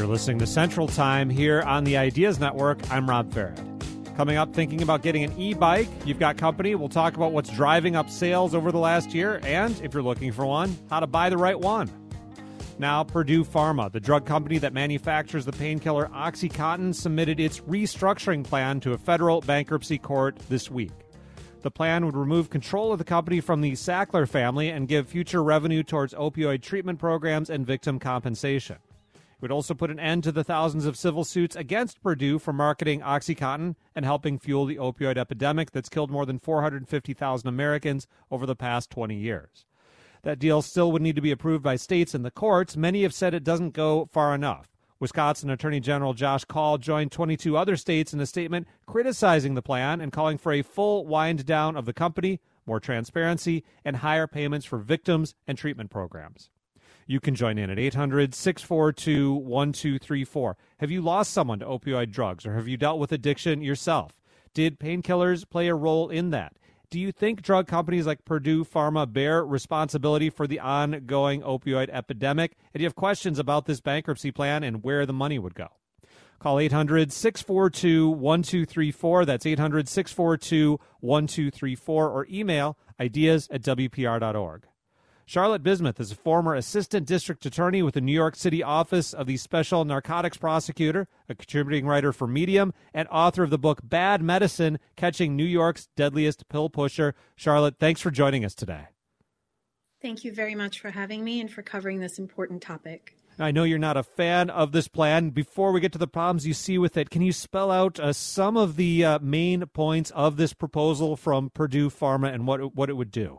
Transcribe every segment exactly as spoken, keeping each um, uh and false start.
You're listening to Central Time here on the Ideas Network. I'm Rob Farad. Coming up, thinking about getting an e-bike, you've got company. We'll talk about what's driving up sales over the last year, and if you're looking for one, how to buy the right one. Now, Purdue Pharma, the drug company that manufactures the painkiller OxyContin, submitted its restructuring plan to a federal bankruptcy court this week. The plan would remove control of the company from the Sackler family and give future revenue towards opioid treatment programs and victim compensation. It would also put an end to the thousands of civil suits against Purdue for marketing OxyContin and helping fuel the opioid epidemic that's killed more than four hundred fifty thousand Americans over the past twenty years. That deal still would need to be approved by states and the courts. Many have said it doesn't go far enough. Wisconsin Attorney General Josh Kaul joined twenty-two other states in a statement criticizing the plan and calling for a full wind down of the company, more transparency, and higher payments for victims and treatment programs. You can join in at eight hundred, six four two, one two three four. Have you lost someone to opioid drugs, or have you dealt with addiction yourself? Did painkillers play a role in that? Do you think drug companies like Purdue Pharma bear responsibility for the ongoing opioid epidemic? And do you have questions about this bankruptcy plan and where the money would go? Call eight hundred, six four two, one two three four. That's eight hundred, six four two, one two three four. Or email ideas at w p r dot org. Charlotte Bismuth is a former assistant district attorney with the New York City office of the Special Narcotics Prosecutor, a contributing writer for Medium, and author of the book Bad Medicine, Catching New York's Deadliest Pill Pusher. Charlotte, thanks for joining us today. Thank you very much for having me and for covering this important topic. I know you're not a fan of this plan. Before we get to the problems you see with it, can you spell out uh, some of the uh, main points of this proposal from Purdue Pharma and what, what it would do?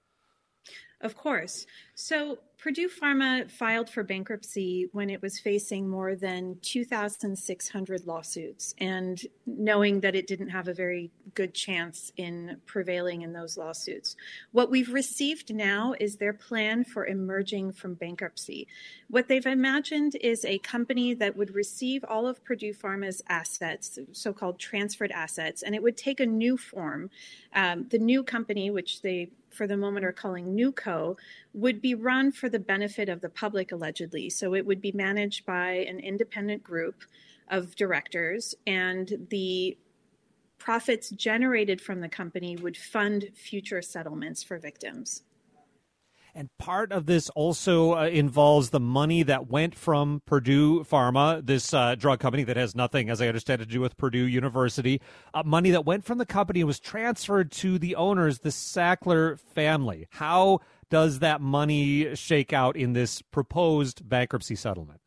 Of course. So Purdue Pharma filed for bankruptcy when it was facing more than two thousand six hundred lawsuits, and knowing that it didn't have a very good chance in prevailing in those lawsuits. What we've received now is their plan for emerging from bankruptcy. What they've imagined is a company that would receive all of Purdue Pharma's assets, so-called transferred assets, and it would take a new form. Um, the new company, which they for the moment are calling NewCo, would be run for the benefit of the public, allegedly. So it would be managed by an independent group of directors, and the profits generated from the company would fund future settlements for victims. And part of this also uh, involves the money that went from Purdue Pharma, this uh, drug company that has nothing, as I understand, to do with Purdue University, uh, money that went from the company and was transferred to the owners, the Sackler family. How does that money shake out in this proposed bankruptcy settlement?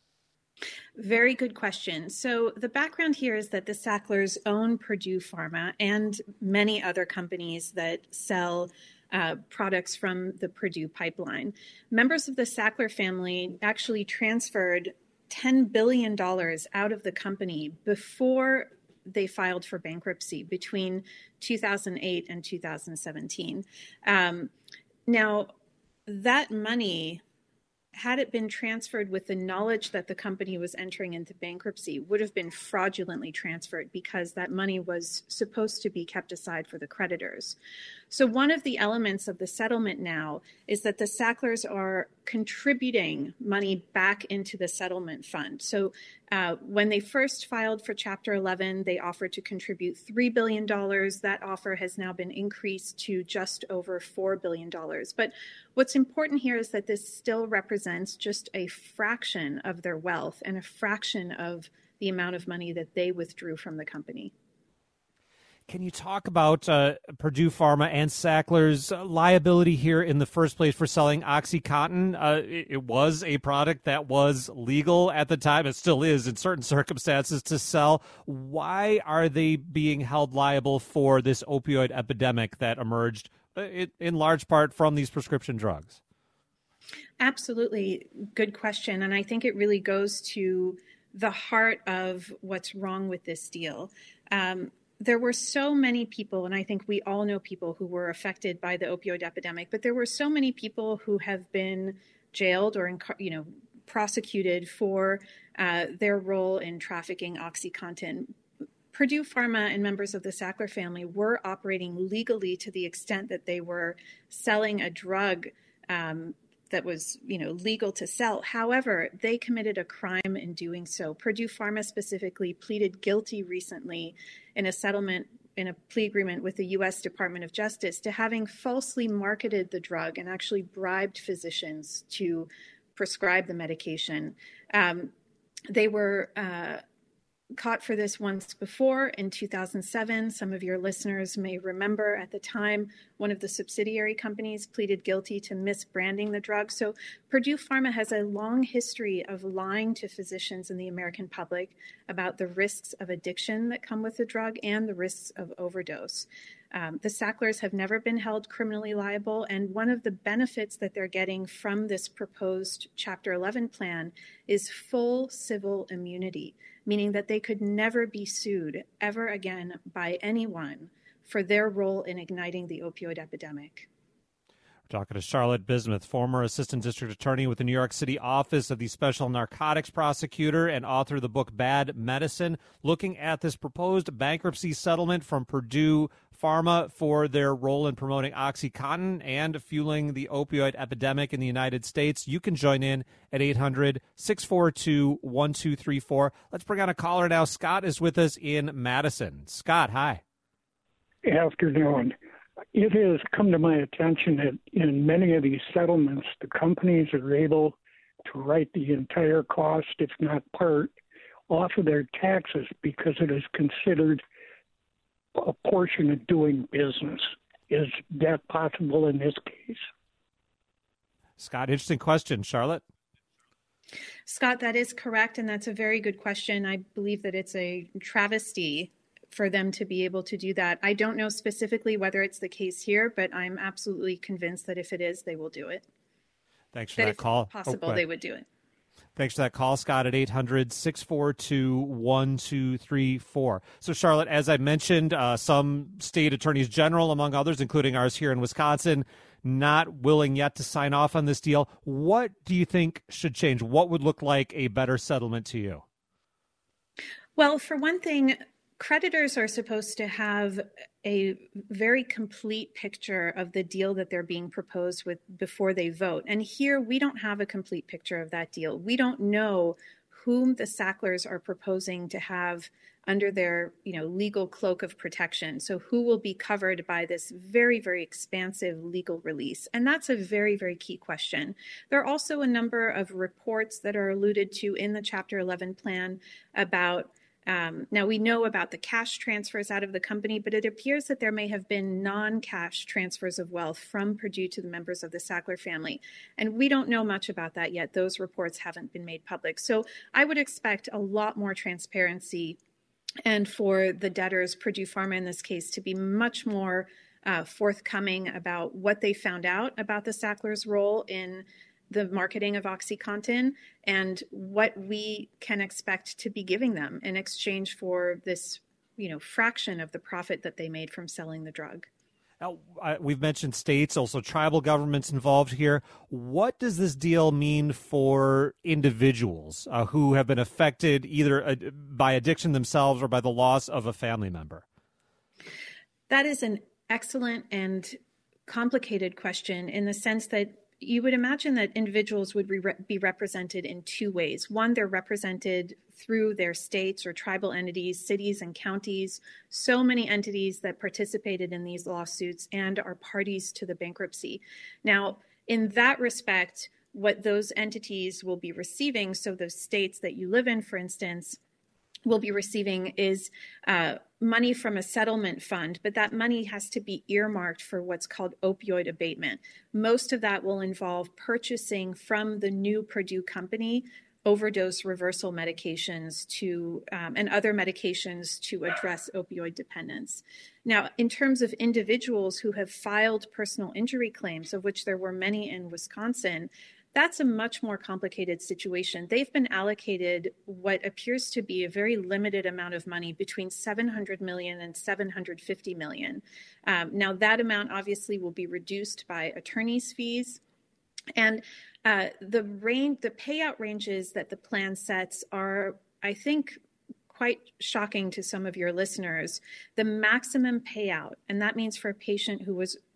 Very good question. So the background here is that the Sacklers own Purdue Pharma and many other companies that sell Uh, products from the Purdue pipeline. Members of the Sackler family actually transferred ten billion dollars out of the company before they filed for bankruptcy between two thousand eight and two thousand seventeen. Um, now, that money, had it been transferred with the knowledge that the company was entering into bankruptcy, would have been fraudulently transferred because that money was supposed to be kept aside for the creditors. So one of the elements of the settlement now is that the Sacklers are contributing money back into the settlement fund. So uh, when they first filed for Chapter eleven, they offered to contribute three billion dollars. That offer has now been increased to just over four billion dollars. But what's important here is that this still represents just a fraction of their wealth and a fraction of the amount of money that they withdrew from the company. Can you talk about uh, Purdue Pharma and Sackler's liability here in the first place for selling OxyContin? Uh, it, it was a product that was legal at the time. It still is in certain circumstances to sell. Why are they being held liable for this opioid epidemic that emerged in, in large part from these prescription drugs? Absolutely. Good question. And I think it really goes to the heart of what's wrong with this deal. Um, There were so many people, and I think we all know people who were affected by the opioid epidemic, but there were so many people who have been jailed or, you know, prosecuted for uh, their role in trafficking OxyContin. Purdue Pharma and members of the Sackler family were operating legally to the extent that they were selling a drug um, that was, you know, legal to sell. However, they committed a crime in doing so. Purdue Pharma specifically pleaded guilty recently in a settlement, in a plea agreement with the U S Department of Justice, to having falsely marketed the drug and actually bribed physicians to prescribe the medication. Um, they were uh, caught for this once before in two thousand seven. Some of your listeners may remember at the time, one of the subsidiary companies pleaded guilty to misbranding the drug. So Purdue Pharma has a long history of lying to physicians and the American public about the risks of addiction that come with the drug and the risks of overdose. Um, the Sacklers have never been held criminally liable, and one of the benefits that they're getting from this proposed Chapter eleven plan is full civil immunity, meaning that they could never be sued ever again by anyone for their role in igniting the opioid epidemic. We're talking to Charlotte Bismuth, former Assistant District Attorney with the New York City Office of the Special Narcotics Prosecutor and author of the book Bad Medicine, looking at this proposed bankruptcy settlement from Purdue Pharma for their role in promoting OxyContin and fueling the opioid epidemic in the United States. You can join in at eight hundred, six four two, one two three four. Let's bring on a caller now. Scott is with us in Madison. Scott, hi. Afternoon. It has come to my attention that in many of these settlements, the companies are able to write the entire cost, if not part, off of their taxes because it is considered a portion of doing business. Is that possible in this case? Scott, interesting question. Charlotte? Scott, that is correct, and that's a very good question. I believe that it's a travesty for them to be able to do that. I don't know specifically whether it's the case here, but I'm absolutely convinced that if it is, they will do it. Thanks for that, that if call. possible, oh, they would do it. Thanks for that call, Scott, at eight hundred, six four two, one two three four. So, Charlotte, as I mentioned, uh, some state attorneys general, among others, including ours here in Wisconsin, not willing yet to sign off on this deal. What do you think should change? What would look like a better settlement to you? Well, for one thing, creditors are supposed to have a very complete picture of the deal that they're being proposed with before they vote. And here we don't have a complete picture of that deal. We don't know whom the Sacklers are proposing to have under their, you know, legal cloak of protection. So who will be covered by this very, very expansive legal release? And that's a very, very key question. There are also a number of reports that are alluded to in the Chapter eleven plan about Um, now, we know about the cash transfers out of the company, but it appears that there may have been non-cash transfers of wealth from Purdue to the members of the Sackler family. And we don't know much about that yet. Those reports haven't been made public. So I would expect a lot more transparency and for the debtors, Purdue Pharma in this case, to be much more uh, forthcoming about what they found out about the Sacklers' role in the marketing of OxyContin and what we can expect to be giving them in exchange for this, you know, fraction of the profit that they made from selling the drug. Now, I, we've mentioned states, also tribal governments involved here. What does this deal mean for individuals uh, who have been affected either uh, by addiction themselves or by the loss of a family member? That is an excellent and complicated question in the sense that you would imagine that individuals would re- be represented in two ways. One, they're represented through their states or tribal entities, cities and counties, so many entities that participated in these lawsuits and are parties to the bankruptcy. Now, in that respect, what those entities will be receiving, so those states that you live in, for instance, will be receiving is uh, money from a settlement fund, but that money has to be earmarked for what's called opioid abatement. Most of that will involve purchasing from the new Purdue company overdose reversal medications to um, and other medications to address opioid dependence. Now, in terms of individuals who have filed personal injury claims, of which there were many in Wisconsin, that's a much more complicated situation. They've been allocated what appears to be a very limited amount of money, between seven hundred million dollars and seven hundred fifty million dollars. Um, now, that amount obviously will be reduced by attorney's fees. And uh, the range, the payout ranges that the plan sets are, I think, quite shocking to some of your listeners. The maximum payout, and that means for a patient who was le-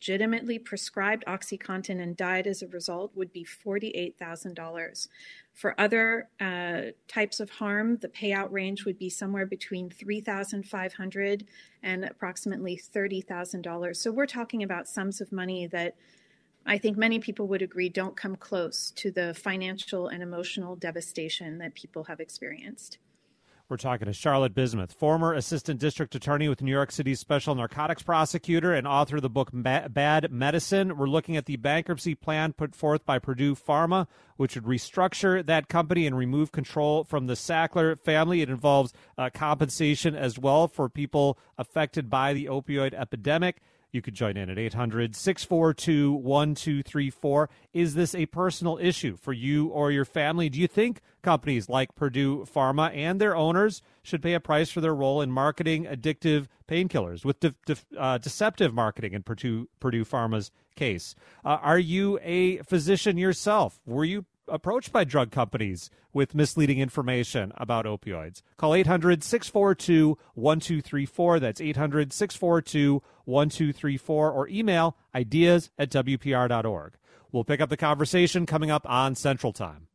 legitimately prescribed OxyContin and died as a result would be forty-eight thousand dollars. For other uh, types of harm, the payout range would be somewhere between three thousand five hundred dollars and approximately thirty thousand dollars. So we're talking about sums of money that I think many people would agree don't come close to the financial and emotional devastation that people have experienced. We're talking to Charlotte Bismuth, former assistant district attorney with New York City's special narcotics prosecutor and author of the book Bad Medicine. We're looking at the bankruptcy plan put forth by Purdue Pharma, which would restructure that company and remove control from the Sackler family. It involves uh, compensation as well for people affected by the opioid epidemic. You could join in at eight hundred, six four two, one two three four. Is this a personal issue for you or your family? Do you think companies like Purdue Pharma and their owners should pay a price for their role in marketing addictive painkillers with de- de- uh, deceptive marketing in Purdue, Purdue Pharma's case? Uh, are you a physician yourself? Were you approached by drug companies with misleading information about opioids? Call eight hundred, six four two, one two three four. That's eight hundred, six four two, one two three four, or email ideas at W P R dot org. We'll pick up the conversation coming up on Central Time.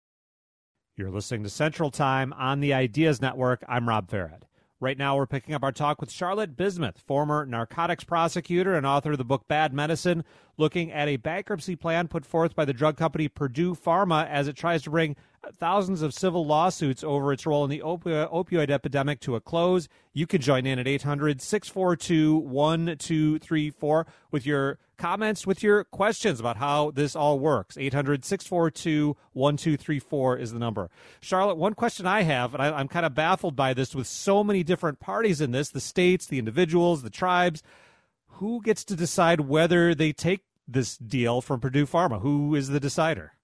You're listening to Central Time on the Ideas Network. I'm Rob Farad. Right now, we're picking up our talk with Charlotte Bismuth, former narcotics prosecutor and author of the book Bad Medicine, looking at a bankruptcy plan put forth by the drug company Purdue Pharma as it tries to bring thousands of civil lawsuits over its role in the opi- opioid epidemic to a close. You can join in at eight hundred, six four two, one two three four with your comments, with your questions about how this all works. eight hundred, six four two, one two three four is the number. Charlotte, one question I have, and I, I'm kind of baffled by this with so many different parties in this, the states, the individuals, the tribes. Who gets to decide whether they take this deal from Purdue Pharma? Who is the decider?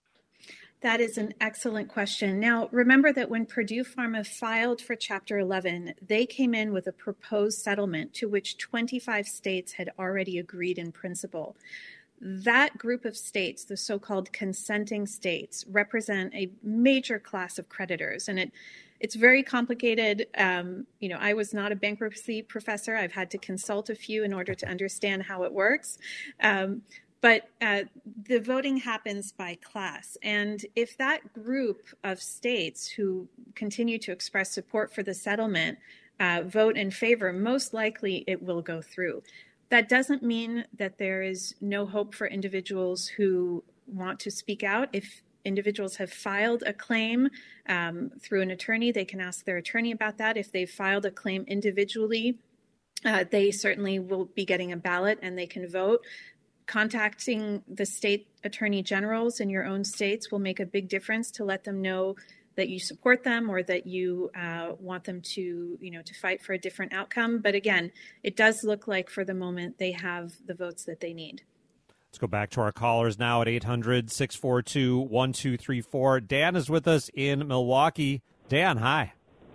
That is an excellent question. Now, remember that when Purdue Pharma filed for Chapter eleven, they came in with a proposed settlement to which twenty-five states had already agreed in principle. That group of states, the so-called consenting states, represent a major class of creditors, and it it's very complicated. Um, you know, I was not a bankruptcy professor. I've had to consult a few in order to understand how it works. Um, But uh, the voting happens by class. And if that group of states who continue to express support for the settlement uh, vote in favor, most likely it will go through. That doesn't mean that there is no hope for individuals who want to speak out. If individuals have filed a claim um, through an attorney, they can ask their attorney about that. If they've filed a claim individually, uh, they certainly will be getting a ballot and they can vote. Contacting the state attorney generals in your own states will make a big difference to let them know that you support them or that you uh, want them to, you know, to fight for a different outcome. But again, it does look like for the moment they have the votes that they need. Let's go back to our callers now at eight hundred, six four two, one two three four. Dan is with us in Milwaukee. Dan, hi.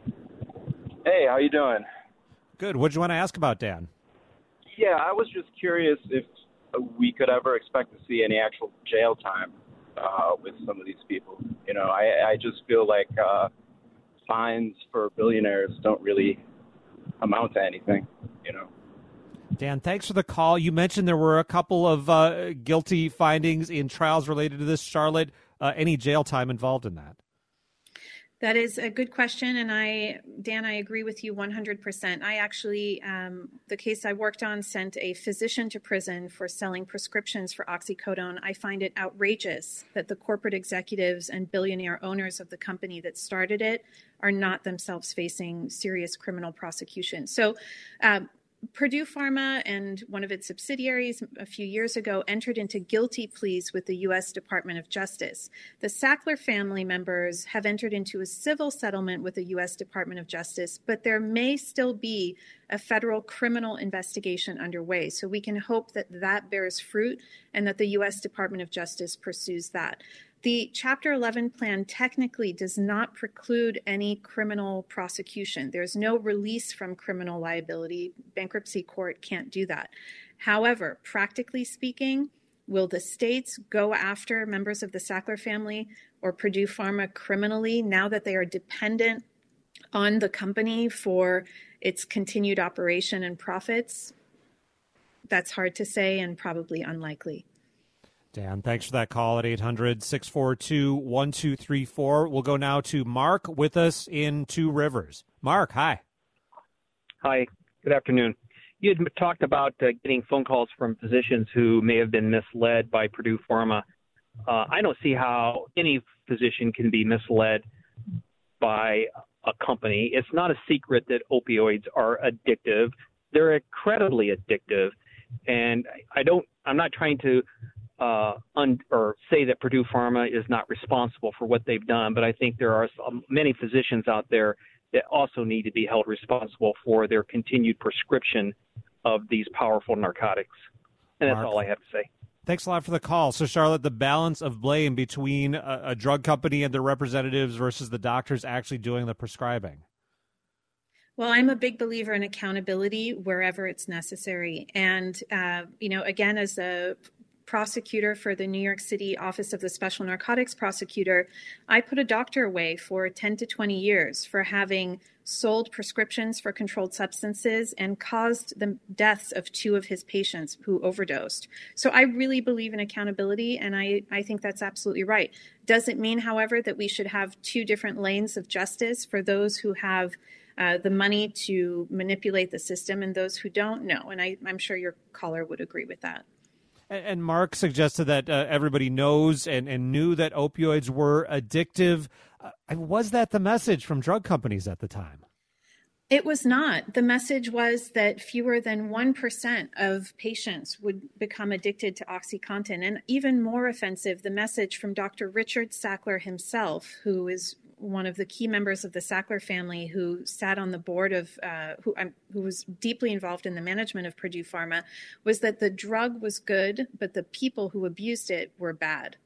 Hey, how you doing? Good. What did you want to ask about, Dan? Yeah, I was just curious if we could ever expect to see any actual jail time uh, with some of these people. You know, I, I just feel like uh, fines for billionaires don't really amount to anything, you know. Dan, thanks for the call. You mentioned there were a couple of uh, guilty findings in trials related to this. Charlotte, uh, any jail time involved in that? That is a good question, and I, Dan, I agree with you one hundred percent. I actually, um, the case I worked on sent a physician to prison for selling prescriptions for oxycodone. I find it outrageous that the corporate executives and billionaire owners of the company that started it are not themselves facing serious criminal prosecution. So, um, Purdue Pharma and one of its subsidiaries a few years ago entered into guilty pleas with the U S Department of Justice. The Sackler family members have entered into a civil settlement with the U S Department of Justice, but there may still be a federal criminal investigation underway. So we can hope that that bears fruit and that the U S Department of Justice pursues that. The Chapter eleven plan technically does not preclude any criminal prosecution. There's no release from criminal liability. Bankruptcy court can't do that. However, practically speaking, will the states go after members of the Sackler family or Purdue Pharma criminally now that they are dependent on the company for its continued operation and profits? that's hard to say and probably unlikely. Dan, thanks for that call at eight hundred, six four two, one two three four. We'll go now to Mark with us in Two Rivers. Mark, hi. Hi, good afternoon. You had talked about uh, getting phone calls from physicians who may have been misled by Purdue Pharma. Uh, I don't see how any physician can be misled by a company. It's not a secret that opioids are addictive. They're incredibly addictive. And I don't, I'm not trying to uh, un, or say that Purdue Pharma is not responsible for what they've done, but I think there are some, many physicians out there that also need to be held responsible for their continued prescription of these powerful narcotics. And that's Mark, all I have to say. Thanks a lot for the call. So, Charlotte, the balance of blame between a, a drug company and their representatives versus the doctors actually doing the prescribing. Well, I'm a big believer in accountability wherever it's necessary. And, uh, you know, again, as a prosecutor for the New York City Office of the Special Narcotics Prosecutor, I put a doctor away for ten to twenty years for having sold prescriptions for controlled substances and caused the deaths of two of his patients who overdosed. So I really believe in accountability, and I, I think that's absolutely right. Doesn't mean, however, that we should have two different lanes of justice for those who have uh, the money to manipulate the system and those who don't know. And I, I'm sure your caller would agree with that. And Mark suggested that uh, everybody knows and, and knew that opioids were addictive. Uh, was that the message from drug companies at the time? It was not. The message was that fewer than one percent of patients would become addicted to OxyContin. And even more offensive, the message from Doctor Richard Sackler himself, who is one of the key members of the Sackler family, who sat on the board of, uh, who, um, who was deeply involved in the management of Purdue Pharma, was that the drug was good, but the people who abused it were bad.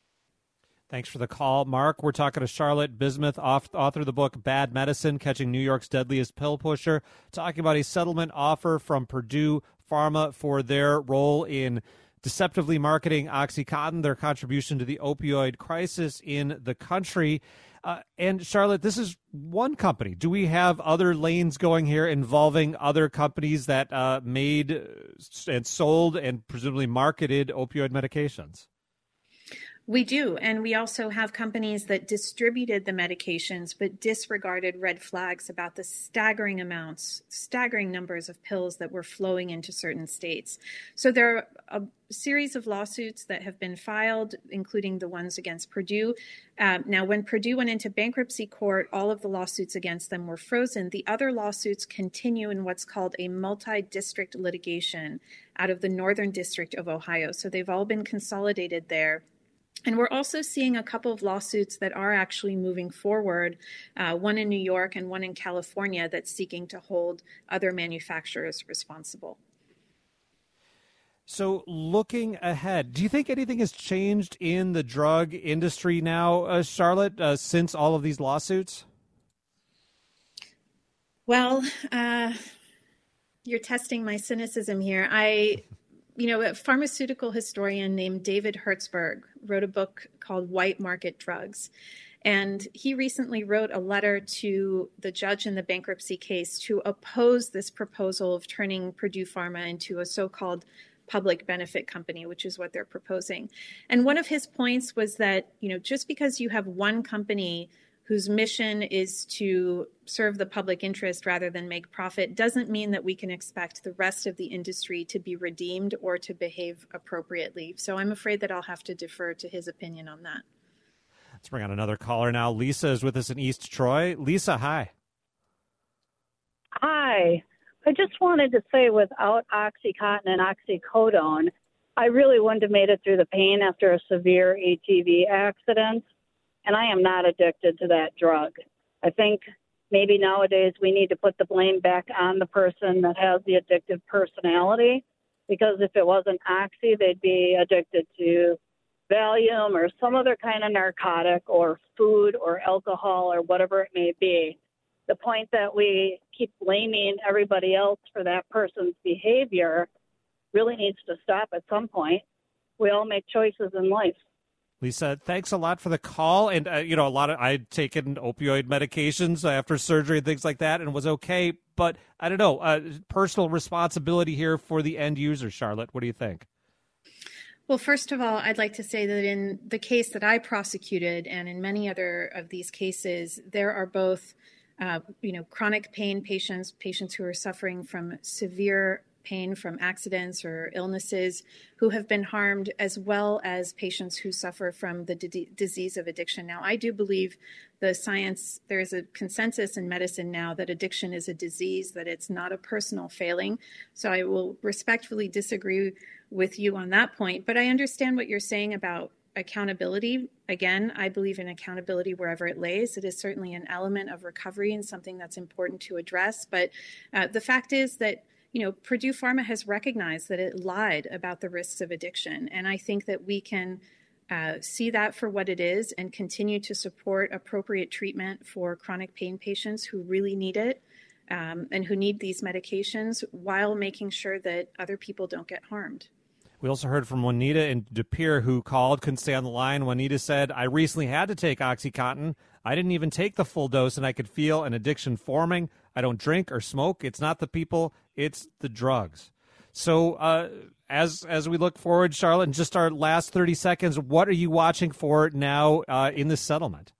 Thanks for the call, Mark. We're talking to Charlotte Bismuth, author of the book Bad Medicine, Catching New York's Deadliest Pill Pusher, talking about a settlement offer from Purdue Pharma for their role in deceptively marketing OxyContin, their contribution to the opioid crisis in the country. Uh, and Charlotte, this is one company. Do we have other lanes going here involving other companies that uh, made and sold and presumably marketed opioid medications? We do. And we also have companies that distributed the medications but disregarded red flags about the staggering amounts, staggering numbers of pills that were flowing into certain states. So there are a series of lawsuits that have been filed, including the ones against Purdue. Um, now, when Purdue went into bankruptcy court, all of the lawsuits against them were frozen. The other lawsuits continue in what's called a multi-district litigation out of the Northern District of Ohio. So they've all been consolidated there. And we're also seeing a couple of lawsuits that are actually moving forward, uh, one in New York and one in California, that's seeking to hold other manufacturers responsible. So looking ahead, do you think anything has changed in the drug industry now, uh, Charlotte, uh, since all of these lawsuits? Well, uh, you're testing my cynicism here. I... You know, a pharmaceutical historian named David Hertzberg wrote a book called White Market Drugs. And he recently wrote a letter to the judge in the bankruptcy case to oppose this proposal of turning Purdue Pharma into a so-called public benefit company, which is what they're proposing. And one of his points was that, you know, just because you have one company whose mission is to serve the public interest rather than make profit doesn't mean that we can expect the rest of the industry to be redeemed or to behave appropriately. So I'm afraid that I'll have to defer to his opinion on that. Let's bring on another caller now. Lisa is with us in East Troy. Lisa, hi. Hi. I just wanted to say without OxyContin and oxycodone, I really wouldn't have made it through the pain after a severe A T V accident. And I am not addicted to that drug. I think maybe nowadays we need to put the blame back on the person that has the addictive personality, because if it wasn't Oxy, they'd be addicted to Valium or some other kind of narcotic or food or alcohol or whatever it may be. The point that we keep blaming everybody else for that person's behavior really needs to stop at some point. We all make choices in life. Lisa, thanks a lot for the call. And, uh, you know, a lot of, I'd taken opioid medications after surgery and things like that and was okay. But I don't know, uh, personal responsibility here for the end user, Charlotte. What do you think? Well, first of all, I'd like to say that in the case that I prosecuted and in many other of these cases, there are both, uh, you know, chronic pain patients, patients who are suffering from severe pain from accidents or illnesses who have been harmed, as well as patients who suffer from the d- disease of addiction. Now, I do believe the science, there is a consensus in medicine now that addiction is a disease, that it's not a personal failing. So I will respectfully disagree with you on that point. But I understand what you're saying about accountability. Again, I believe in accountability wherever it lays. It is certainly an element of recovery and something that's important to address. But uh, the fact is that you know, Purdue Pharma has recognized that it lied about the risks of addiction. And I think that we can uh, see that for what it is and continue to support appropriate treatment for chronic pain patients who really need it um, and who need these medications while making sure that other people don't get harmed. We also heard from Juanita in De Pere, who called, couldn't stay on the line. Juanita said, I recently had to take OxyContin. I didn't even take the full dose, and I could feel an addiction forming. I don't drink or smoke. It's not the people, it's the drugs. So uh, as as we look forward, Charlotte, in just our last thirty seconds, what are you watching for now uh, in this settlement?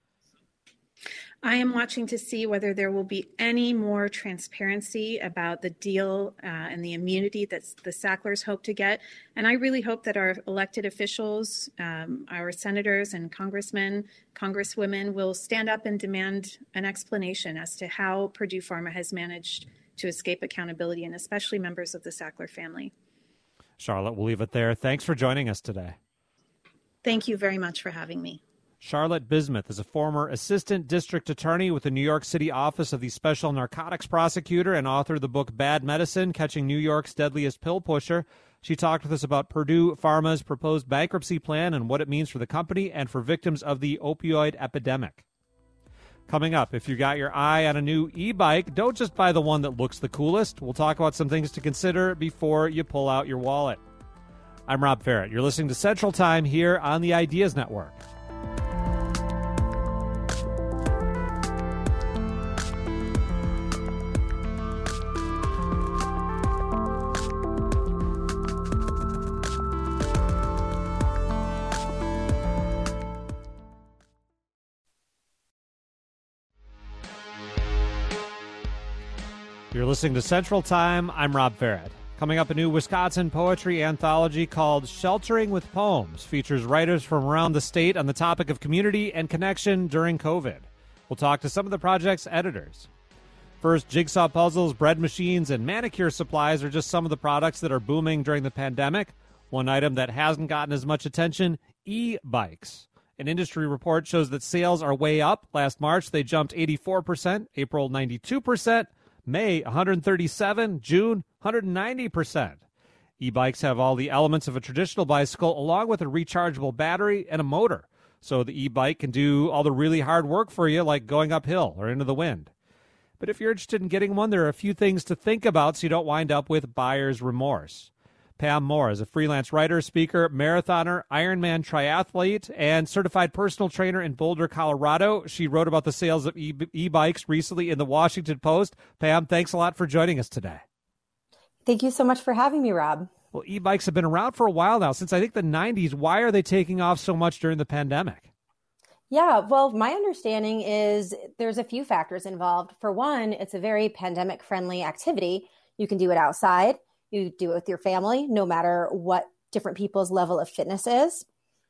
I am watching to see whether there will be any more transparency about the deal uh, and the immunity that the Sacklers hope to get. And I really hope that our elected officials, um, our senators and congressmen, congresswomen will stand up and demand an explanation as to how Purdue Pharma has managed to escape accountability, and especially members of the Sackler family. Charlotte, we'll leave it there. Thanks for joining us today. Thank you very much for having me. Charlotte Bismuth is a former assistant district attorney with the New York City Office of the Special Narcotics Prosecutor and author of the book Bad Medicine, Catching New York's Deadliest Pill Pusher. She talked with us about Purdue Pharma's proposed bankruptcy plan and what it means for the company and for victims of the opioid epidemic. Coming up, if you got your eye on a new e-bike, don't just buy the one that looks the coolest. We'll talk about some things to consider before you pull out your wallet. I'm Rob Ferrett. You're listening to Central Time here on the Ideas Network. You're listening to Central Time. I'm Rob Ferrett. Coming up, a new Wisconsin poetry anthology called Sheltering with Poems features writers from around the state on the topic of community and connection during COVID. We'll talk to some of the project's editors. First, jigsaw puzzles, bread machines, and manicure supplies are just some of the products that are booming during the pandemic. One item that hasn't gotten as much attention, e-bikes. An industry report shows that sales are way up. Last March, they jumped eighty-four percent, April ninety-two percent, May one hundred thirty-seven, June one hundred ninety percent. E-bikes have all the elements of a traditional bicycle along with a rechargeable battery and a motor. So the e-bike can do all the really hard work for you, like going uphill or into the wind. But if you're interested in getting one, there are a few things to think about so you don't wind up with buyer's remorse. Pam Moore is a freelance writer, speaker, marathoner, Ironman triathlete, and certified personal trainer in Boulder, Colorado. She wrote about the sales of e- e-bikes recently in the Washington Post. Pam, thanks a lot for joining us today. Thank you so much for having me, Rob. Well, e-bikes have been around for a while now, since I think the nineties. Why are they taking off so much during the pandemic? Yeah, well, my understanding is there's a few factors involved. For one, it's a very pandemic-friendly activity. You can do it outside. You do it with your family, no matter what different people's level of fitness is.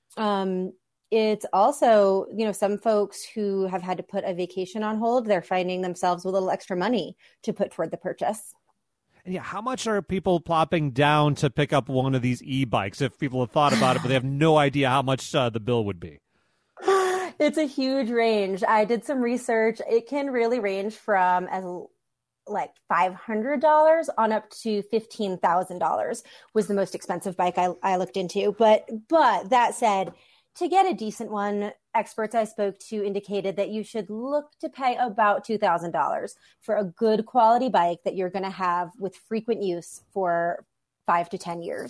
Um, it's also, you know, some folks who have had to put a vacation on hold, they're finding themselves with a little extra money to put toward the purchase. And yeah, how much are people plopping down to pick up one of these e-bikes if people have thought about it, but they have no idea how much uh, the bill would be? It's a huge range. I did some research. It can really range from as like five hundred dollars on up to fifteen thousand dollars was the most expensive bike I, I looked into. But but that said, to get a decent one, experts I spoke to indicated that you should look to pay about two thousand dollars for a good quality bike that you're going to have with frequent use for five to ten years.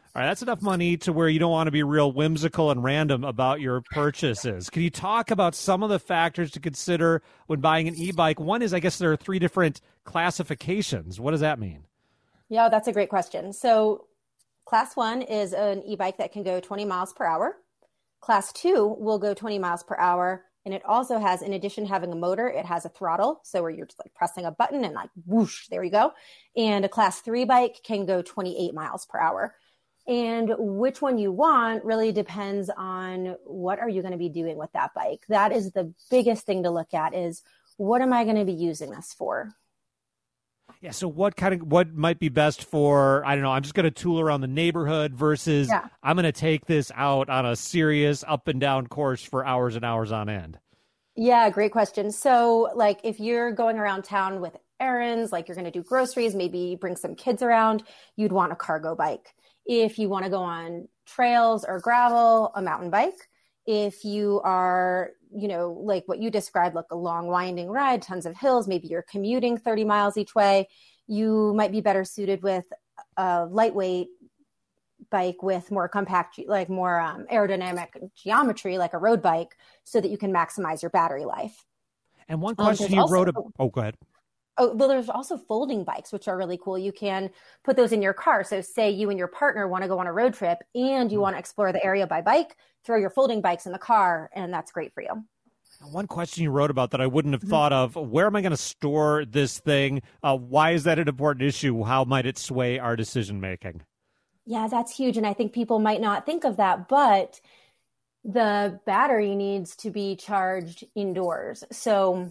All right, that's enough money to where you don't want to be real whimsical and random about your purchases. Can you talk about some of the factors to consider when buying an e-bike? One is, I guess there are three different classifications. What does that mean? Yeah, that's a great question. So class one is an e-bike that can go twenty miles per hour. Class two will go twenty miles per hour. And it also has, in addition to having a motor, it has a throttle. So where you're just like pressing a button and like whoosh, there you go. And a class three bike can go twenty-eight miles per hour. And which one you want really depends on what are you going to be doing with that bike. That is the biggest thing to look at is what am I going to be using this for? Yeah. So what kind of, what might be best for, I don't know, I'm just going to tool around the neighborhood versus yeah. I'm going to take this out on a serious up and down course for hours and hours on end? Yeah, great question. So like if you're going around town with errands, like you're going to do groceries, maybe bring some kids around, you'd want a cargo bike. If you want to go on trails or gravel, a mountain bike. If you are, you know, like what you described, like a long winding ride, tons of hills, maybe you're commuting thirty miles each way, you might be better suited with a lightweight bike with more compact, like more um, aerodynamic geometry, like a road bike, so that you can maximize your battery life. And one question um, you also, wrote, a, oh, go ahead. Oh, well, there's also folding bikes, which are really cool. You can put those in your car. So say you and your partner want to go on a road trip and you mm. want to explore the area by bike, throw your folding bikes in the car, and that's great for you. One question you wrote about that I wouldn't have mm-hmm. thought of, where am I going to store this thing? Uh, why is that an important issue? How might it sway our decision-making? Yeah, that's huge. And I think people might not think of that, but the battery needs to be charged indoors. So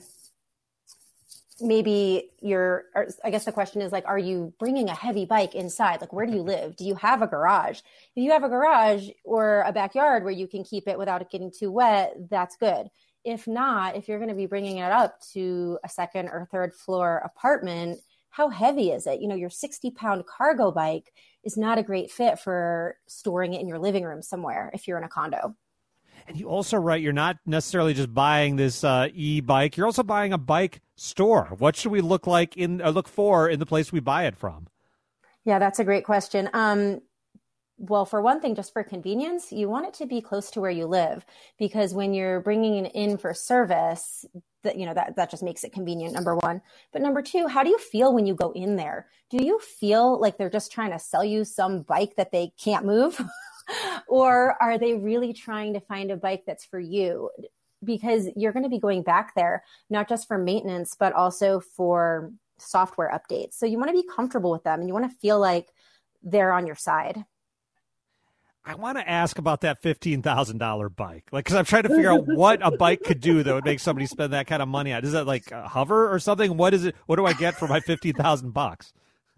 maybe you're, I guess the question is like, are you bringing a heavy bike inside? Like, where do you live? Do you have a garage? If you have a garage or a backyard where you can keep it without it getting too wet, that's good. If not, if you're going to be bringing it up to a second or third floor apartment, how heavy is it? You know, your sixty pound cargo bike is not a great fit for storing it in your living room somewhere if you're in a condo. And you also write, you're not necessarily just buying this uh, e-bike. You're also buying a bike store. What should we look like in uh, look for in the place we buy it from? Yeah, that's a great question. Um, well, for one thing, just for convenience, you want it to be close to where you live, because when you're bringing it in for service, that, you know, that, that just makes it convenient, number one. But number two, how do you feel when you go in there? Do you feel like they're just trying to sell you some bike that they can't move? Or are they really trying to find a bike that's for you? Because you're going to be going back there, not just for maintenance, but also for software updates. So you want to be comfortable with them and you want to feel like they're on your side. I want to ask about that fifteen thousand dollars bike. Like, because I'm trying to figure out what a bike could do that would make somebody spend that kind of money on. Is that like a hover or something? What is it? What do I get for my fifteen thousand bucks?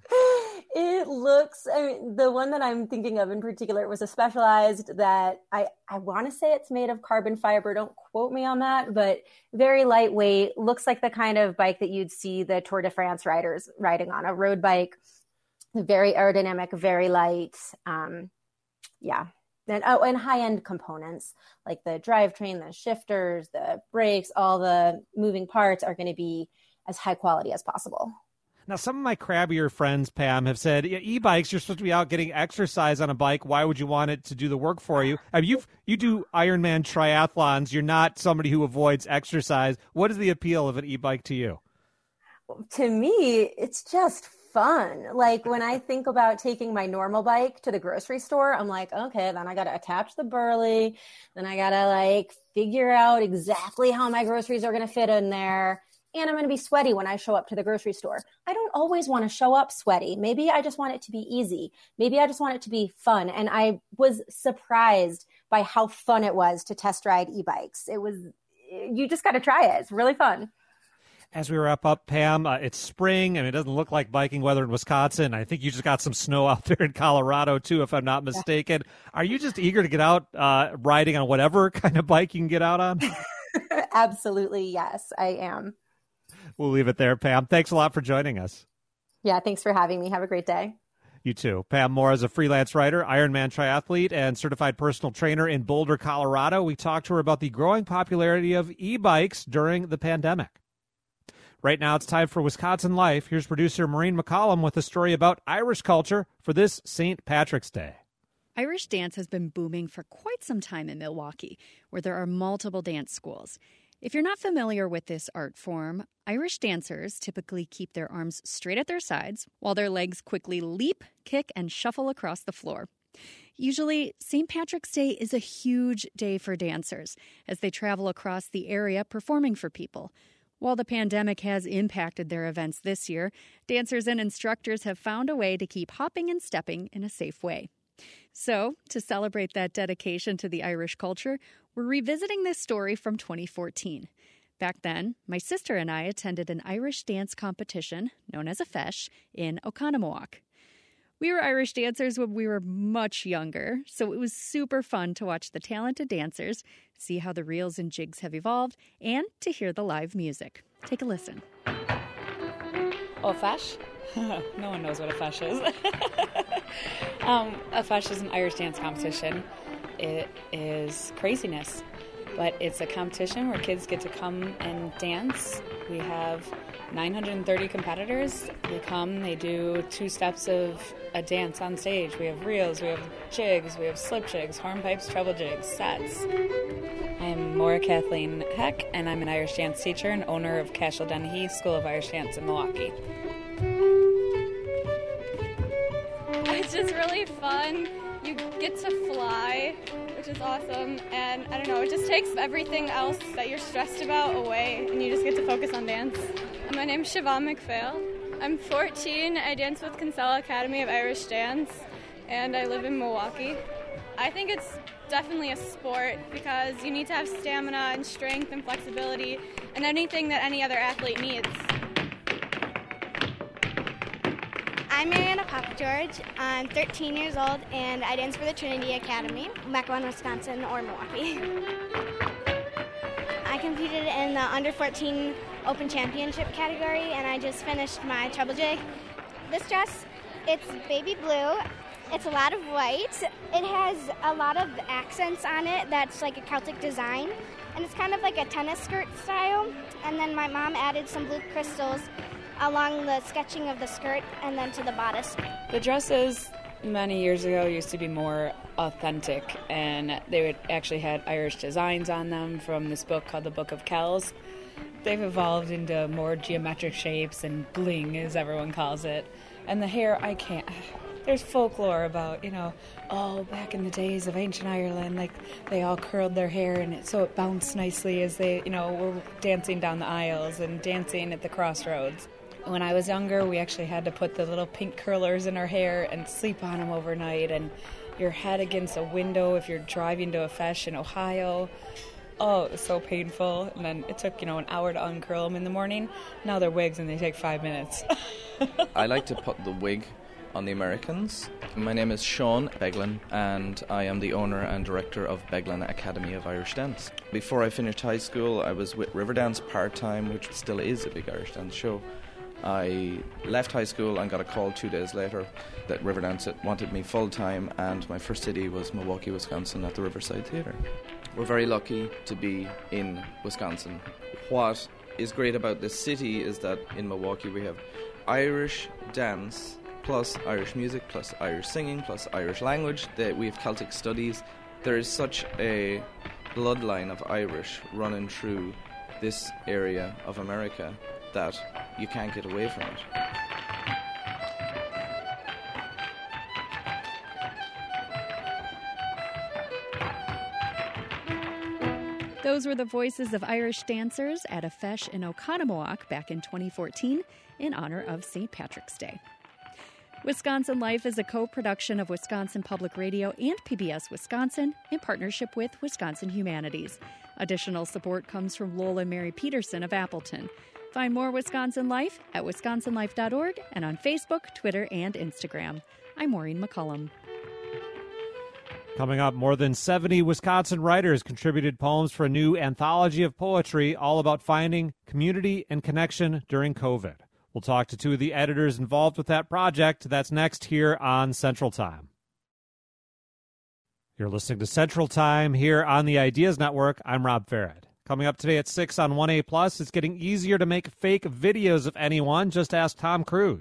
It looks, I mean, the one that I'm thinking of in particular was a Specialized that I, I want to say it's made of carbon fiber. Don't quote me on that, but very lightweight. Looks like the kind of bike that you'd see the Tour de France riders riding on, a road bike. Very aerodynamic, very light. Um, yeah. And, oh, and high-end components like the drivetrain, the shifters, the brakes, all the moving parts are going to be as high quality as possible. Now, some of my crabbier friends, Pam, have said, yeah, e-bikes, you're supposed to be out getting exercise on a bike. Why would you want it to do the work for you? I mean, you you do Ironman triathlons. You're not somebody who avoids exercise. What is the appeal of an e-bike to you? To me, it's just fun. Like when I think about taking my normal bike to the grocery store, I'm like, okay, then I got to attach the burley. Then I got to like figure out exactly how my groceries are going to fit in there. And I'm going to be sweaty when I show up to the grocery store. I don't always want to show up sweaty. Maybe I just want it to be easy. Maybe I just want it to be fun. And I was surprised by how fun it was to test ride e-bikes. It was, you just got to try it. It's really fun. As we wrap up, Pam, uh, it's spring, and it doesn't look like biking weather in Wisconsin. I think you just got some snow out there in Colorado, too, if I'm not mistaken. Are you just eager to get out uh, riding on whatever kind of bike you can get out on? Absolutely, yes, I am. We'll leave it there, Pam. Thanks a lot for joining us. Yeah, thanks for having me. Have a great day. You too. Pam Moore is a freelance writer, Ironman triathlete, and certified personal trainer in Boulder, Colorado. We talked to her about the growing popularity of e-bikes during the pandemic. Right now, it's time for Wisconsin Life. Here's producer Maureen McCollum with a story about Irish culture for this Saint Patrick's Day. Irish dance has been booming for quite some time in Milwaukee, where there are multiple dance schools. If you're not familiar with this art form, Irish dancers typically keep their arms straight at their sides while their legs quickly leap, kick, and shuffle across the floor. Usually, Saint Patrick's Day is a huge day for dancers as they travel across the area performing for people. While the pandemic has impacted their events this year, dancers and instructors have found a way to keep hopping and stepping in a safe way. So, to celebrate that dedication to the Irish culture, we're revisiting this story from twenty fourteen. Back then, my sister and I attended an Irish dance competition, known as a feis, in Oconomowoc. We were Irish dancers when we were much younger, so it was super fun to watch the talented dancers, see how the reels and jigs have evolved, and to hear the live music. Take a listen. Oh, feis? No one knows what a feis is. um, a feis is an Irish dance competition. It is craziness, but it's a competition where kids get to come and dance. We have nine hundred thirty competitors. They come, they do two steps of a dance on stage. We have reels, we have jigs, we have slip jigs, hornpipes, treble jigs, sets. I'm Maura Kathleen Heck, and I'm an Irish dance teacher and owner of Cashel Dennehy School of Irish Dance in Milwaukee. It's just really fun. You get to fly, which is awesome, and I don't know, it just takes everything else that you're stressed about away, and you just get to focus on dance. My name's Siobhan McPhail. I'm fourteen. I dance with Kinsella Academy of Irish Dance, and I live in Milwaukee. I think it's definitely a sport because you need to have stamina and strength and flexibility and anything that any other athlete needs. I'm Mariana Papa George. I'm thirteen years old, and I dance for the Trinity Academy, Mequon, Wisconsin, or Milwaukee. I competed in the under fourteen Open Championship category, and I just finished my treble jig. This dress, it's baby blue. It's a lot of white. It has a lot of accents on it that's like a Celtic design, and it's kind of like a tennis skirt style. And then my mom added some blue crystals along the sketching of the skirt and then to the bodice. The dresses many years ago used to be more authentic, and they would actually had Irish designs on them from this book called The Book of Kells. They've evolved into more geometric shapes and bling, as everyone calls it. And the hair, I can't... There's folklore about, you know, oh, back in the days of ancient Ireland, like, they all curled their hair and it, so it bounced nicely as they, you know, were dancing down the aisles and dancing at the crossroads. When I was younger, we actually had to put the little pink curlers in our hair and sleep on them overnight, and your head against a window if you're driving to a feis in Ohio. Oh, it was so painful. And then it took, you know, an hour to uncurl them in the morning. Now they're wigs and they take five minutes. I like to put the wig on the Americans. My name is Sean Beglin, and I am the owner and director of Beglin Academy of Irish Dance. Before I finished high school, I was with Riverdance part-time, which still is a big Irish dance show. I left high school and got a call two days later that Riverdance wanted me full-time, and my first city was Milwaukee, Wisconsin at the Riverside Theatre. We're very lucky to be in Wisconsin. What is great about this city is that in Milwaukee we have Irish dance plus Irish music plus Irish singing plus Irish language. We have Celtic studies. There is such a bloodline of Irish running through this area of America that you can't get away from it. Those were the voices of Irish dancers at a feis in Oconomowoc back in twenty fourteen in honor of Saint Patrick's Day. Wisconsin Life is a co-production of Wisconsin Public Radio and P B S Wisconsin in partnership with Wisconsin Humanities. Additional support comes from Lola Mary Peterson of Appleton. Find more Wisconsin Life at wisconsin life dot org and on Facebook, Twitter, and Instagram. I'm Maureen McCullum. Coming up, more than seventy Wisconsin writers contributed poems for a new anthology of poetry all about finding community and connection during COVID. We'll talk to two of the editors involved with that project. That's next here on Central Time. You're listening to Central Time here on the Ideas Network. I'm Rob Farrad. Coming up today at six on one A plus, it's getting easier to make fake videos of anyone. Just ask Tom Cruise. But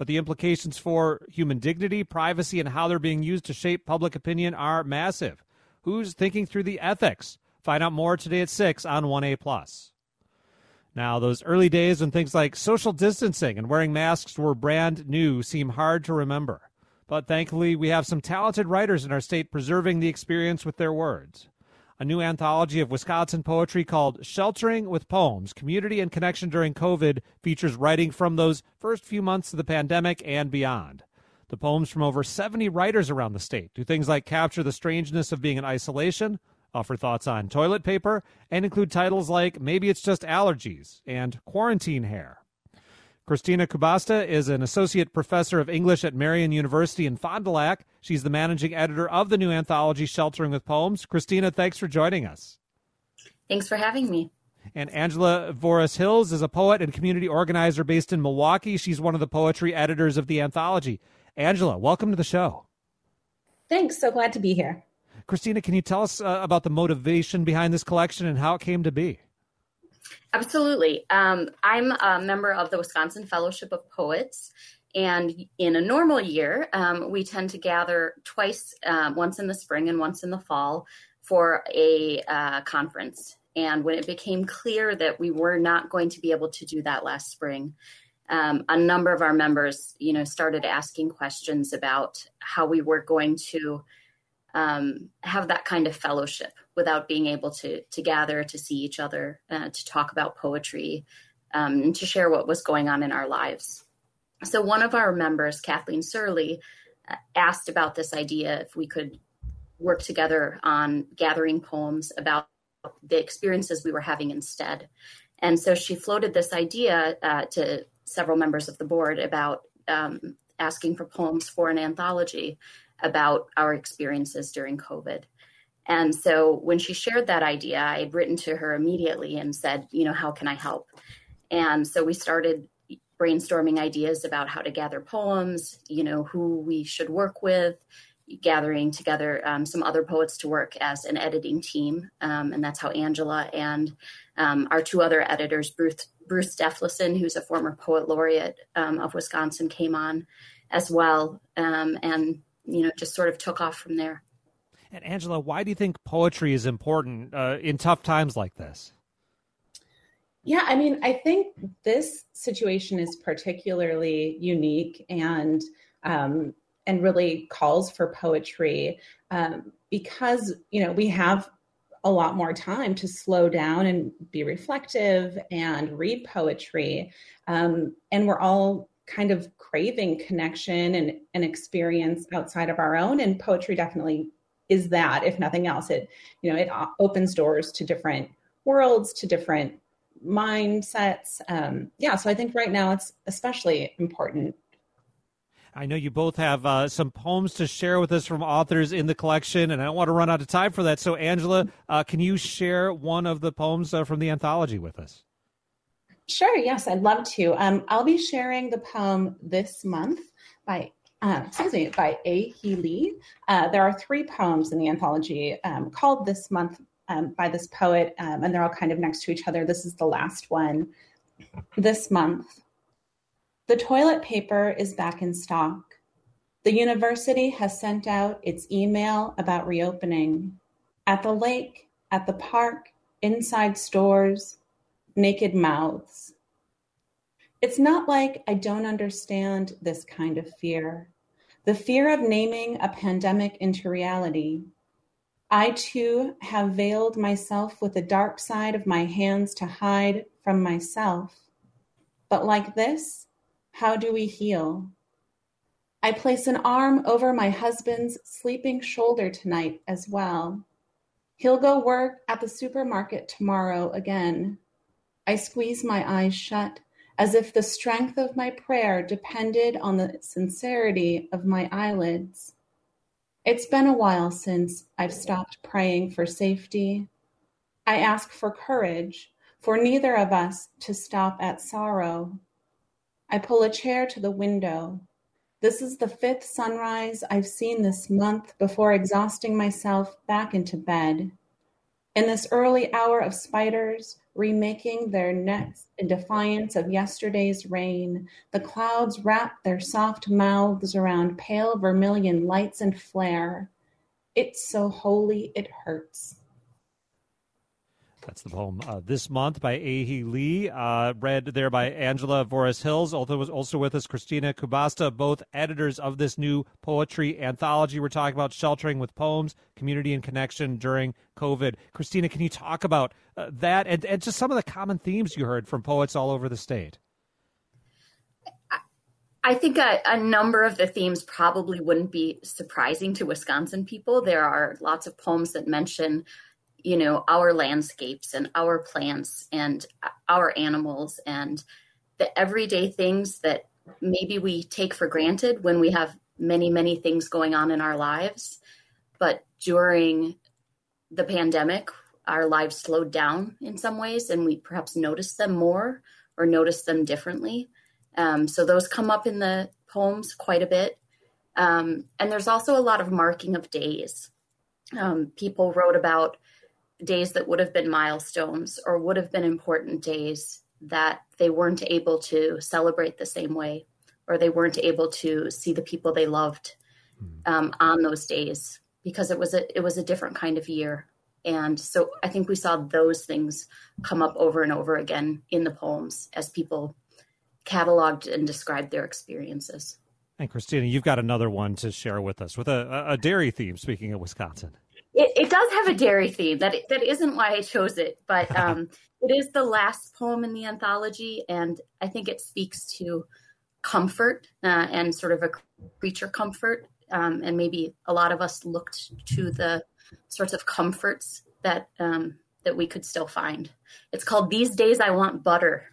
but the implications for human dignity, privacy, and how they're being used to shape public opinion are massive. Who's thinking through the ethics? Find out more today at six on one A plus. Now, those early days when things like social distancing and wearing masks were brand new seem hard to remember. But thankfully, we have some talented writers in our state preserving the experience with their words. A new anthology of Wisconsin poetry called Sheltering with Poems, Community and Connection During COVID features writing from those first few months of the pandemic and beyond. The poems from over seventy writers around the state do things like capture the strangeness of being in isolation, offer thoughts on toilet paper, and include titles like Maybe It's Just Allergies and Quarantine Hair. Christina Kubasta is an associate professor of English at Marian University in Fond du Lac. She's the managing editor of the new anthology, Sheltering with Poems. Christina, thanks for joining us. Thanks for having me. And Angela Voris-Hills is a poet and community organizer based in Milwaukee. She's one of the poetry editors of the anthology. Angela, welcome to the show. Thanks. So glad to be here. Christina, can you tell us uh, about the motivation behind this collection and how it came to be? Absolutely. Um, I'm a member of the Wisconsin Fellowship of Poets, and in a normal year, um, we tend to gather twice, uh, once in the spring and once in the fall, for a uh, conference. And when it became clear that we were not going to be able to do that last spring, um, a number of our members, you know, started asking questions about how we were going to Um, have that kind of fellowship without being able to to gather, to see each other, uh, to talk about poetry, um, and to share what was going on in our lives. So one of our members, Kathleen Surley, uh, asked about this idea if we could work together on gathering poems about the experiences we were having instead. And so she floated this idea uh, to several members of the board about um, asking for poems for an anthology about our experiences during COVID. And so when she shared that idea, I had written to her immediately and said, you know, how can I help? And so we started brainstorming ideas about how to gather poems, you know, who we should work with, gathering together um, some other poets to work as an editing team. Um, and that's how Angela and um, our two other editors, Bruce, Bruce Deflison, who's a former poet laureate um, of Wisconsin, came on as well. Um, and you know, just sort of took off from there. And Angela, why do you think poetry is important uh, in tough times like this? Yeah, I mean, I think this situation is particularly unique and um, and really calls for poetry um, because, you know, we have a lot more time to slow down and be reflective and read poetry. Um, and we're all kind of craving connection and an experience outside of our own. And poetry definitely is that, if nothing else. It, you know, it opens doors to different worlds, to different mindsets. Um, yeah, so I think right now it's especially important. I know you both have uh, some poems to share with us from authors in the collection, and I don't want to run out of time for that. So, Angela, uh, can you share one of the poems uh, from the anthology with us? Sure. Yes, I'd love to. Um, I'll be sharing the poem This Month by, uh, excuse me, by A. He Lee. Uh, there are three poems in the anthology um, called This Month um, by this poet, um, and they're all kind of next to each other. This is the last one. This month. The toilet paper is back in stock. The university has sent out its email about reopening. At the lake, at the park, inside stores, naked mouths. It's not like I don't understand this kind of fear, the fear of naming a pandemic into reality. I too have veiled myself with the dark side of my hands to hide from myself. But like this, how do we heal? I place an arm over my husband's sleeping shoulder tonight as well. He'll go work at the supermarket tomorrow again. I squeeze my eyes shut as if the strength of my prayer depended on the sincerity of my eyelids. It's been a while since I've stopped praying for safety. I ask for courage for neither of us to stop at sorrow. I pull a chair to the window. This is the fifth sunrise I've seen this month before exhausting myself back into bed. In this early hour of spiders, remaking their nets in defiance of yesterday's rain. The clouds wrap their soft mouths around pale vermilion lights and flare. It's so holy it hurts. That's the poem uh, this month by Ahi Lee, uh, read there by Angela Voorhees-Hills. Also was also with us Christina Kubasta, both editors of this new poetry anthology. We're talking about sheltering with poems, community and connection during COVID. Christina, can you talk about uh, that and, and just some of the common themes you heard from poets all over the state? I think a, a number of the themes probably wouldn't be surprising to Wisconsin people. There are lots of poems that mention you know, our landscapes and our plants and our animals and the everyday things that maybe we take for granted when we have many, many things going on in our lives. But during the pandemic, our lives slowed down in some ways and we perhaps noticed them more or noticed them differently. Um, so those come up in the poems quite a bit. Um, and there's also a lot of marking of days. Um, people wrote about days that would have been milestones or would have been important days that they weren't able to celebrate the same way, or they weren't able to see the people they loved um, on those days because it was a it was a different kind of year. And so I think we saw those things come up over and over again in the poems as people cataloged and described their experiences. And Christina, you've got another one to share with us with a, a dairy theme, speaking of Wisconsin. It, it does have a dairy theme. That that isn't why I chose it, but um, it is the last poem in the anthology, and I think it speaks to comfort uh, and sort of a creature comfort. Um, and maybe a lot of us looked to the sorts of comforts that um, that we could still find. It's called "These Days I Want Butter."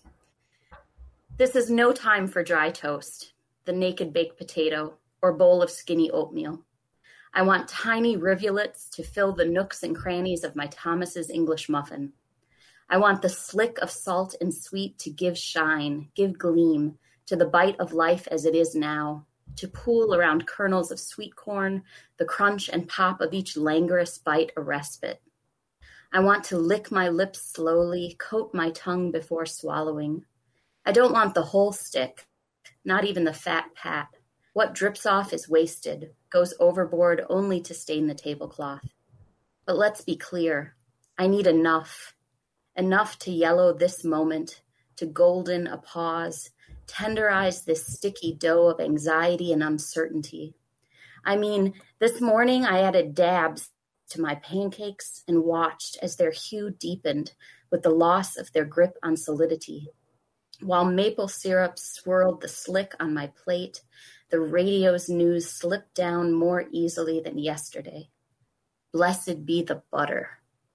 This is no time for dry toast, the naked baked potato, or bowl of skinny oatmeal. I want tiny rivulets to fill the nooks and crannies of my Thomas's English muffin. I want the slick of salt and sweet to give shine, give gleam to the bite of life as it is now, to pool around kernels of sweet corn, the crunch and pop of each languorous bite a respite. I want to lick my lips slowly, coat my tongue before swallowing. I don't want the whole stick, not even the fat pat. What drips off is wasted, goes overboard only to stain the tablecloth. But let's be clear. I need enough. Enough to yellow this moment, to golden a pause, tenderize this sticky dough of anxiety and uncertainty. I mean, this morning I added dabs to my pancakes and watched as their hue deepened with the loss of their grip on solidity. While maple syrup swirled the slick on my plate, the radio's news slipped down more easily than yesterday. Blessed be the butter.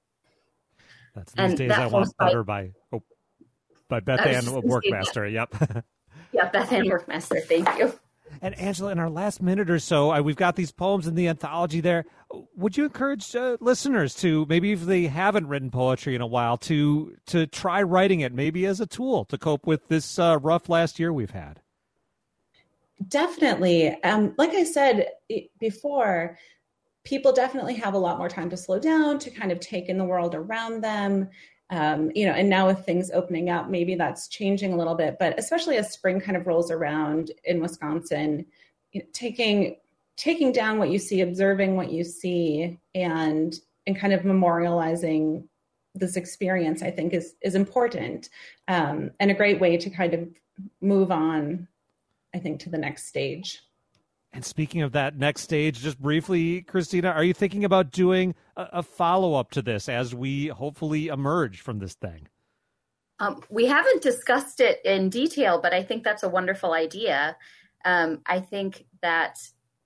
That's These and Days that I Want Butter by, oh, by Beth Ann Workmaster. Yep. Yeah, Beth Ann Workmaster. Thank you. And Angela, in our last minute or so, uh, we've got these poems in the anthology there. Would you encourage uh, listeners to, maybe if they haven't written poetry in a while, to to try writing it, maybe as a tool to cope with this uh, rough last year we've had? Definitely. Um, like I said before, people definitely have a lot more time to slow down, to kind of take in the world around them. Um, you know, and now with things opening up, maybe that's changing a little bit, but especially as spring kind of rolls around in Wisconsin, you know, taking, taking down what you see, observing what you see, and, and kind of memorializing this experience, I think is, is important, um, and a great way to kind of move on, I think, to the next stage. And speaking of that next stage, just briefly, Christina, are you thinking about doing a, a follow-up to this as we hopefully emerge from this thing? Um, we haven't discussed it in detail, but I think that's a wonderful idea. Um, I think that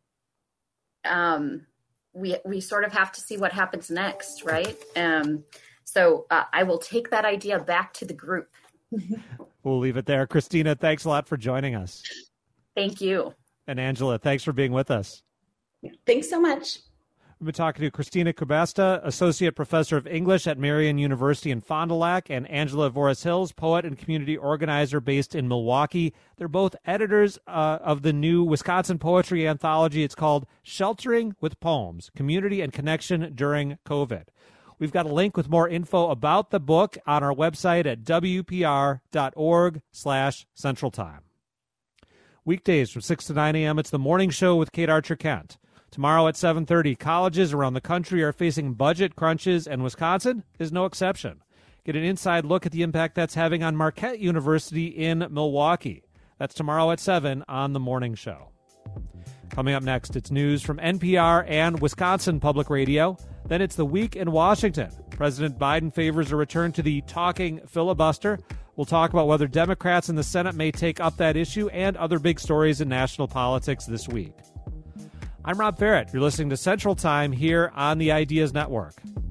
um, we we sort of have to see what happens next, right? Um, so uh, I will take that idea back to the group. We'll leave it there. Christina, thanks a lot for joining us. Thank you. And Angela, thanks for being with us. Thanks so much. We've been talking to Christina Kubasta, Associate Professor of English at Marian University in Fond du Lac, and Angela Voorhees-Hills, poet and community organizer based in Milwaukee. They're both editors uh, of the new Wisconsin Poetry Anthology. It's called Sheltering with Poems, Community and Connection During COVID. We've got a link with more info about the book on our website at w p r dot org slash central time. Weekdays from six to nine a.m., it's the morning show with Kate Archer-Kent. Tomorrow at seven thirty, colleges around the country are facing budget crunches, and Wisconsin is no exception. Get an inside look at the impact that's having on Marquette University in Milwaukee. That's tomorrow at seven on the morning show. Coming up next, it's news from N P R and Wisconsin Public Radio. Then it's the week in Washington. President Biden favors a return to the talking filibuster. We'll talk about whether Democrats in the Senate may take up that issue and other big stories in national politics this week. I'm Rob Ferrett. You're listening to Central Time here on the Ideas Network.